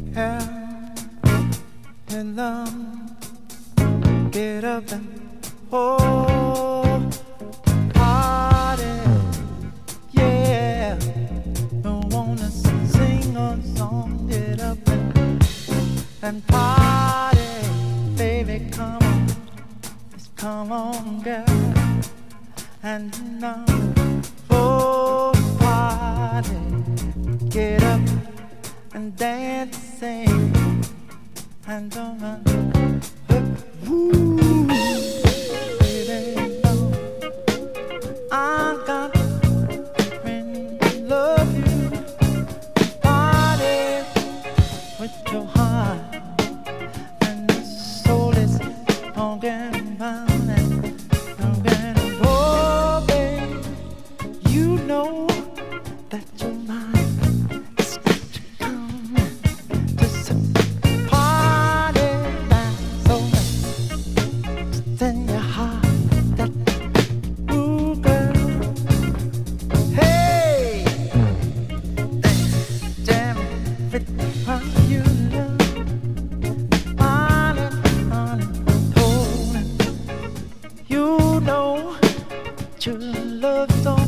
Hell and love, get up and party, yeah. Don't wanna sing a song, get up and party, baby, come on, just come on, girl, and now party, get up and dance, sing, and don't woo, baby, I got a friend who love you, party with your heart, and the soul is talking about it, oh, baby, you know that you're mine. You know your love song.